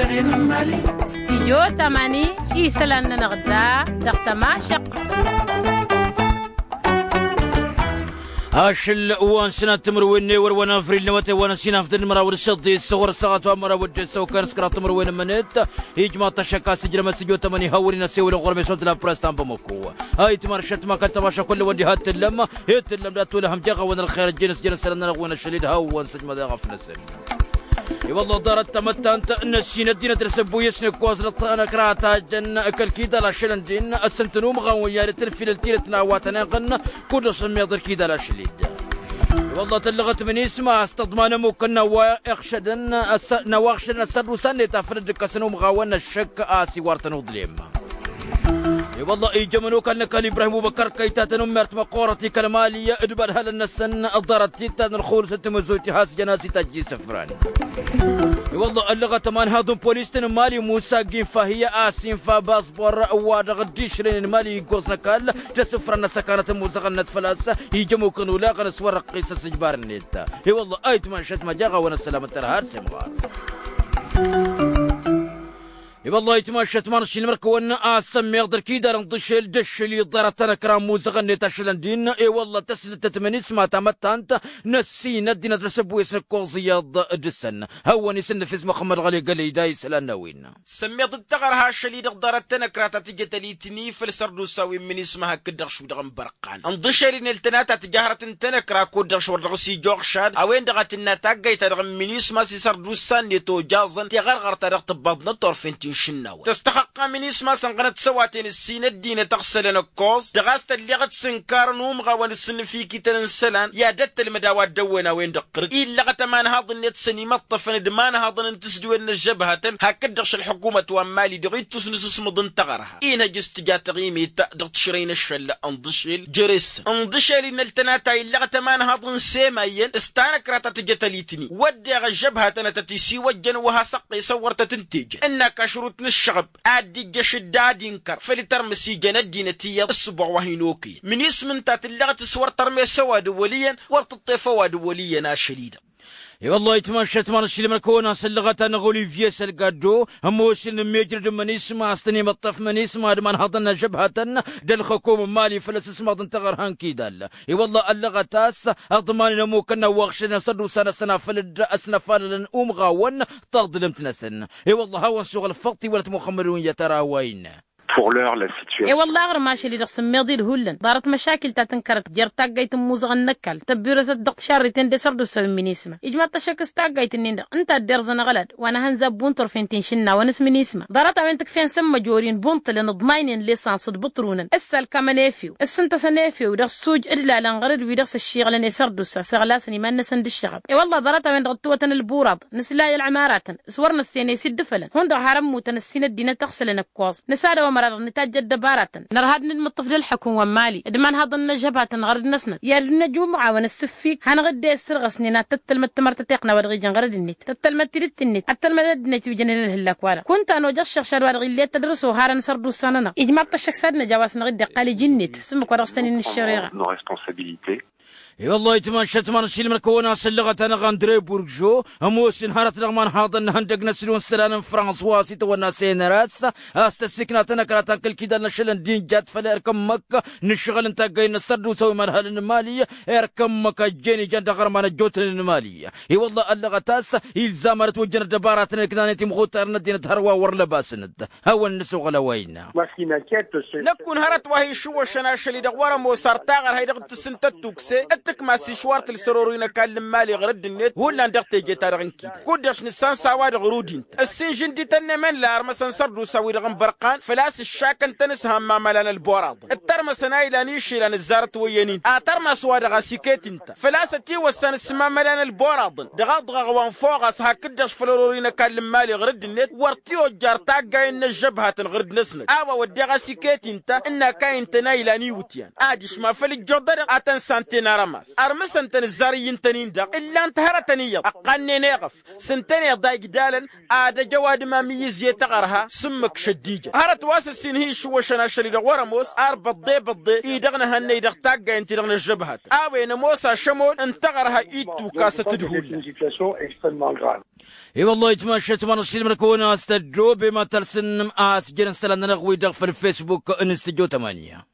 استيجو تماني إيسلان نغدا دقت ما شق أشل وان سنة تمرويني وروانا فريل نواتي وانا سينا في المراور الصدي الصغر الساعات وامرا ودي سو كان سكرات تمروين منت هيجما تشكا سجل مسجو تماني هاوري نسيو لغرمي صوت لا براستان بمكو هاي تمرشت ما كانت تماشا كل وندي هات اللمة هيت اللم داتو لهم جاغا وانا الخير الجنس جنس لنا لغونا الشليد هاوان سجما دا غفنا سن والله دارت تمتانت نسينا الدين ترسبو يسنك وازلت انا كراتا جن اكل كيدا لا شلن دين السنتنو مغاون يا تلفيل التيرتنا واتنا قن كل سمي يضر كيدا لا شليد والله تلغت من اسمها استضمان ممكن واخشدن نواخشدن السر سنه تفرد كسنو مغاون الشك اسي ورتنو ظليم والله يجمنو كان ابراهيم ابو بكر كيتاتن مرت مقورتي كالماليه ادبر هل النسن الضرت تن الخول ست مزوتي هاس جناسي تجي سفران والله اللغه تمان هادو بوليستن مالي موسى جين فهي اسين فباسبور وادغديش لين مالي غوسنا كال تسفرنا سكانه موزغنت فلاسه يجمو كانوا لا غنس ورق قيس جبار النت والله ايت ما شت ما جاغا وانا السلامه ترهار سمغار والله يتمشت مارش المركون اسمي يقدر كيدا نضشل دشلي ضرتنا كرام موزغني تشلن دين اي والله تسلت تمني سما تمت انت نسينا الدين تسبوي سكوزياض دسن هوني سن في اسم محمد غالي قال لي دايس لناوين سميت الدغرها شلي ضرتنا كراتا تجتليتني في السردو ساوي من اسمها كدر شو دغم برقان انضشل نلتناتا تجاهرت تنكرا كودر شو دغسي جوخشان اوين دغت النتاجي تدغم من اسمها سردو سان تو جازن تغرغر ترقت بابنا طرفين شناوة تستحق من اسمها سنغنت سواتين السين الدين تغسلن الكوز دغاست اللي غت سنكار نوم غوان السن فيكي تنسلان يا دت المداوات دونا وين دقرق إلا غتمان هاضن يتسني مطفن دمان هاضن انتسدوين الجبهة هكدرش الحكومة ومالي دغيت تسنس اسم ضن تغرها إينا جستجا تغيمي تقدر تشرين الشل انضشل جريس انضشل نلتناتا إلا غتمان هاضن سيمايين استانك راتا تجتليتني ودي الجبهة تنتتسي وجن وها سقي صورت تنتج إنك شروط الشعب عادي جش الدادينكر فلترمسي جندينتي الصبع وهينوكي من اسم انت اللغة سور ترمي سوا دوليا ورتطيف دوليا شديدا والله يتمشت مارش المركون سلغت نقولي في سلقادو هموسن ميجر من اسمه استني مطف من اسمه من هضنا جبهة دل حكومة مالي فلس اسمه تنتغر هانكي دال والله اللغتاس اضمان نمو كنا وغشنا صدو سنة فلد اسنا فلن غاون تغضلم تنسن والله هو شغل فقطي ولا مخمرون يتراوين pour l'heure la situation. اي والله غير ماشي اللي رسم ماضي الهلن دارت مشاكل تنكرت جر تاقيت موزغ النكال تبيرس الضغط شاري تندي سردو سوي من اسمه اجمع تشكس تاقيت النين انت الدرزنا غلط وانا هنزب بونتر فين تنشنا ونس من اسمه دارت وينتك فين سما جورين بونت لان ضماينين ليسانس بطرونا السال كما نافيو السنت سنافيو دغ سوج الا لنغرد ويدغس الشيغ لان سردو سغلاسني ما نسند الشغب اي والله دارت وين غطوتن البوراد نسلاي العمارات سورنا السيني سد فلن هون هرمو تنسين الدين تغسل نكواز نساده مرر نتاج الدبارة نرهاد المطف للحكومة مالي ادمان هذا النجبات نغرد نسنا يا النجوم معاون السفيك هنغد السرغسنينا تتلمت تمرت تقنا ورغي غرد النت تتلمت تريت النت التلمت النت بجن الهلاكوارا كنت انا وجه شخشر ورغي اللي تدرسوا هارن سردو سننا اجماع الشخص هذا جواز نغد قال جنت سمك ورغستني الشريعه والله يتمشت مارش المركون سلغت انا غاندري بورجو هموسن هارت لغمان هاضن هندق نسلون سلان فرانسواسي تونا سينراس استسكناتنا كرات كل كده نشلن دين جات فلا اركم مكه نشغل انت جاي نسد وسوي مرحله الماليه اركم مكه جيني جند غرمان جوت الماليه اي والله اللغتاس الزامرت وجن دباراتنا كنانتي مغوترنا دين تهروا ور لباسند هو النسوغ لوينا نكون هرت وهي شو شناشلي دغوره مو سرتاغر هيدا تسنتتوكسي تك ما سيشوارت السرورين كان مالي غرد النت ولا ندقتي جيتارغن كده كودش نسان سواد غرودين السنجن دي تنمن لا ارمسن سردو سوي رغم برقان فلاس الشاكن تنسهم ما ملان البوراض الترمسنا الى نيشي لان الزارت وينين اترمس واد غاسيكيت انت فلاستي وسن اسما ملان البوراض دغض غوان فوغس هكدش فلورين كان مالي غرد النت ورتيو جارتا جاين الجبهه غرد نسن اوا ودي غاسيكيت انت ان كاين تنايلاني وتيان اديش ما فل الجدر اتن سنتينارما الحماس أرمس أنت الزاري ينتنين دا إلا أنت هرتني أقني نيغف سنتني ضايق دالا آدا جواد ما ميز يتغرها سمك شديجة هرت واس السنهي شو وشنا شريد ورموس بضي إيدغنا هني دغ تاقا انت دغنا الجبهات آوين موسى شمول انتغرها إيتو كاسة تدهول اي والله يتمشى تمر الشيل مركونا استجو بما ترسن جرن سلان نغوي دغ في الفيسبوك انستجو 8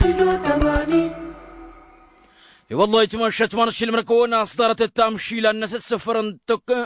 والله يتمشى تمارش المركونة أصدرت التامشي لأنس السفر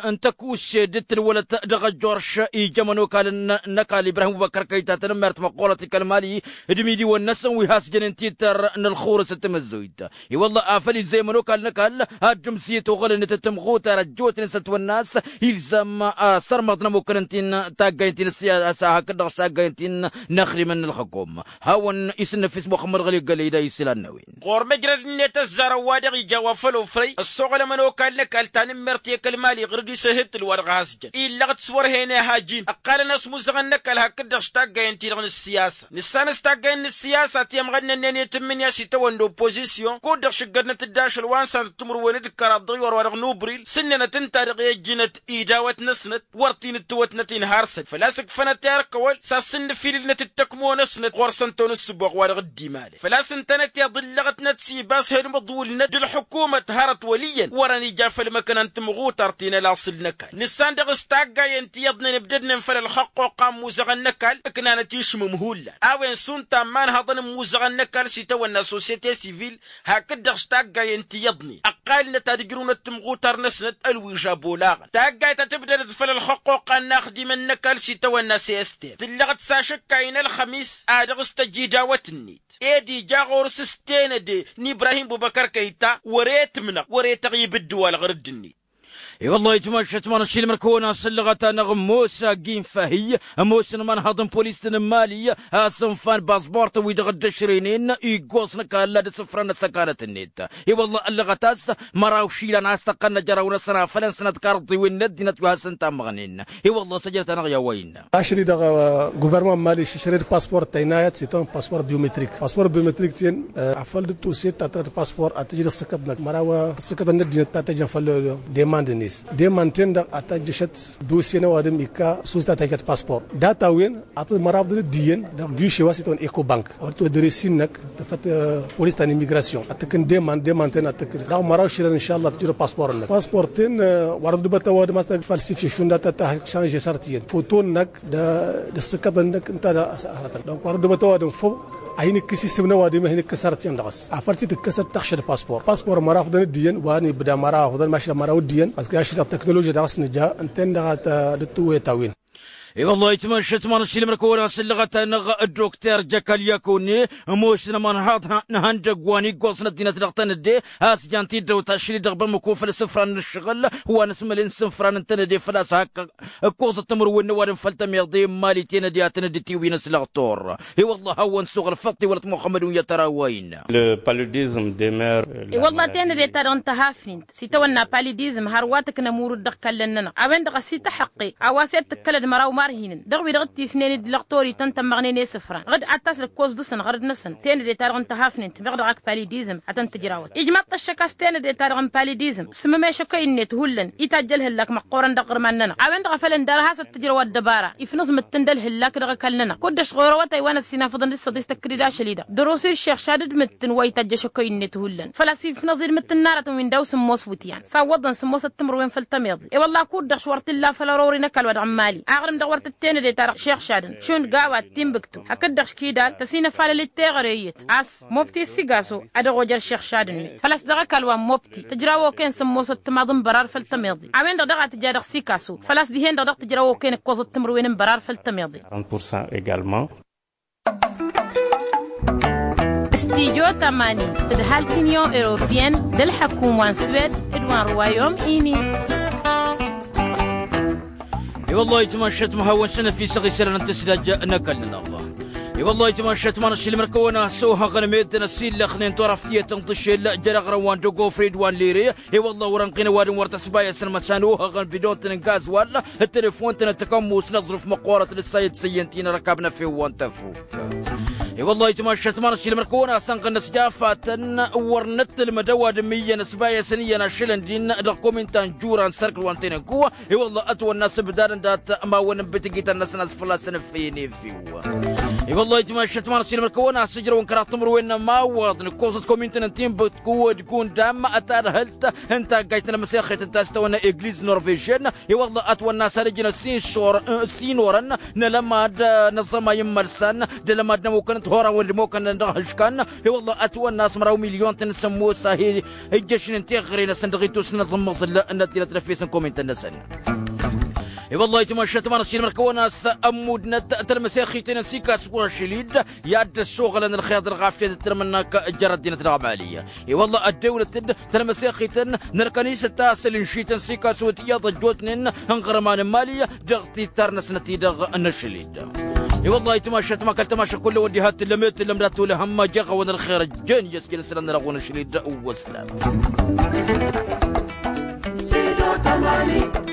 انتكوش دت الولد دغ جورش إيجامنو كان نكال إبراهيم بكر كيتا تنمرت مقولة كالمالي دميدي والنس ويهاس جننتي تر أن الخورس التمزويد والله آفلي زي منو كان نكال هاجمسية وغل نتتمغوت رجوت نست والناس يلزم سرمضنا مكرنتين تاقينتين السياسة هكذا تاقينتين نخري من الحكومة هاون اسن في محمد غلي قال إذا يسلان نوين غور مجرد نتزار وادغ جوافلو فري السوق لما كان كالتان مرتي كالمالي غردي سهت الورغ هاسجن إلا تصور هنا هاجين أقال ناس مزغنك الهكذا اشتاق ينتيرغن السياسة نسان استاقين السياسة تيمغن أنني يتمنى يسيتوان دوبوزيسيون كودر شقرنا تداش الوانسان تمر وند كرابضي ورغ نوبريل سننا تنتارغ يجينة إيداوة نسنت ورتين التوتنتين هارست فلاسك فنتيار كوال ساسن فيلنا تتكمو نسنت غورسنتون السبوغ ورغ الدمالي فلاسن تنتي ضلغت نتسي باس هيد مضول ند الحكومة هرت وليا وراني جاف المكان انت مغوت ارتينا لاصل نكال نسان دغ استاقا ينتي يضن نبددنا نفل الحق وقام موزغ النكال اكنا نتيش ممهولا اوين سونتا مان هضن موزغ النكال سيتوانا سوسيتي سيفيل هكذا استاقا ينتي يضني اقال نتادقرون التمغوت ارنسنت الويجا بولاغا تاقا تتبدا نفل الحق وقام ناخدي من نكال سيتوانا سيستير تلغت ساشك كاين الخميس ادغ استجيدا وتنيت ايدي جاغور سستين دي نيبراهيم بوبكر كيتا وريت منك وريت تغيب الدول غردني اي والله يتمشى تمارشي المركونة سلغة نغم موسى قيم فهي موسى من هضم بوليس مالية صنفان باسبورت ويدغد شرينين يقوص نكالا دي صفران سكانة النت اي والله اللغتاس مراو شيلا ناس تقن جراونا سنة فلن سنة كارطي والند نتوها سنتا مغنين اي والله سجلت نغيا وين اشري دغ غوفرمان مالي شرير باسبورت تاينايت سيتون باسبور بيومتريك تين عفل دتو سيت تاتر باسبور اتجي السكدنك مراو السكد الند تاتجي فل ديماند دي مانتين اتجشت دوسينا وادم إيكا سوستا تاجت باسبور داتا وين أطل مرافض الدين دا جيشي واسيتون إيكو بانك أرتو دريسينك تفت بوليس تاني ميغراسيون أتكن دي مانتين أتكن دا مراو شيران إن شاء الله تجرو باسبورنك باسبورتين ورد بتا واد ماستر فالسيفيشن داتا تا شانجي سارتين فوتونك دا سكدنك انت دا سهرتك دونك ورد بتا واد فو عينك كسي سبنا وادي ما هنك كسرت يندغس عفرتي تكسر تخشى باسبور مرافض الدين واني بدا مرافض ماشي مراو الدين بس كاشي التكنولوجيا دغس نجا انتن دغت دتو تاوين اي والله يتمشى تمارشي المركونة سلغة نغ الدكتور جاكال يكوني موشنا من هاد نهانجا قواني قوصنا الدينة دغتان دي هاس جانتي دو تاشري دغبا مكوفة لسفران الشغل هو نسمى لنسفران انتن دي فلاس هاك قوصة تمر والنوار فلتم يضي مالي تينا دي اتنا دي تيوين سلغتور اي والله هو نسوغ الفطي ولت محمد يتراوين le paludisme demeure اي والله تينا دي تارغ انتهافنين سيتوانا باليديزم هارواتك نمور الدقال لننا اوين دغ سيتا حقي اواسيت تكالد مراو مارهين دغوي دغتي سنين دلغتوري تنتم مغنيني سفران غد اتاس لكوز دسن غرد نسن تين دي تارغ انتهافنين تبغدغك باليديزم اتن تجراوت اجماط الشكاس تين دي تارغ باليديزم سمما شكاين تهلن يتاجله لك مقورن دغر مننا اوين دغ فلن دار هاس التجروا الدباره يفنظ متندل هلاك دغ كلنا كدش غوروتاي وانا السنافضن لسه تكريدا شليدا دروسي الشيخ شادد متن ويتاج شكاين تهلن فلاسي فنظير متن ناره من دوس موسوتيان فوضن سموس التمر وين فلتميض اي والله كود شورت الله فلروري نكل ود عمالي اغرم دغورت التين دي تارق شيخ شادن شون قاوات تيمبكتو هكدخ كيدال تسينا فال للتغريت اس مفتي سيغاسو ادغو جر شيخ شادن فلاس دغ كلوا مفتي تجراو كان سموس التماضن برار فلتميض عوين دغ تجادخ سيكاسو فلاس دي هين دغ تجراو كان كوز التمر وين برار فلتميض 40% également استيجو تماني تدهال تنيون إيروبيان دل حكومة سويد إدوان روايوم إيني اي والله يتمشى مهون سنة في صغي سنة تسلاج نكلنا الله اي والله يتمشى تمارشي المركونة سوها غنميد نسيل لخنين طرفتية تنطشي جرق روان جوغو فريد وان ليري اي والله ورنقين وادن ورتسبايا سنة سانوها غن بدون تنقاز ولا التليفون تنتكموس نظرف مقورة للسيد سينتين ركبنا فيه وانتفوت والله يتمشت مارش المركونة سنقن سجافة ورنت المدوى دمية نسبايا سنية ناشلن دين دقوم انتان جوران سركل وانتين قوة والله أتوى الناس بدارن دات ما ونبتقيت الناس ناس فلا سنفيني فيوا والله يتمشت مارش المركونة سجر وانكرات تمروين ما وضن كوزت كومنتن انتين بتقوة تكون دام أتار هلت انت قايتنا مسيخة انت استوانا إجليز نورفيجين والله أتوى الناس رجنا سينورن نلماد نظام يمرسن دلماد نموكن هورا ودموكن ندهشكن والله أتوى الناس مراو مليون تنسمو ساهي الجيش ننتغرين سندغيتو سنظم مصل ندينا تنفيسن كومنتن نسن والله يتمشى تمارسين مركونا أمودنا تلمسيخي تنسيكا سكور شليد ياد الشغل أن الخياط الغافية ترمناك جرد دينة العمالية والله الدولة تلمسيخي نركنيسة تاسل نشي تنسيكا سوتية ضجوتن انغرمان مالية دغتي ترنس نتيدغ النشليد والله يتمشى تماكل تماشى كل وديهات اللميت اللمدات لهم جغ ون الخير الجن يسكن سلنا رغون شليد وسلام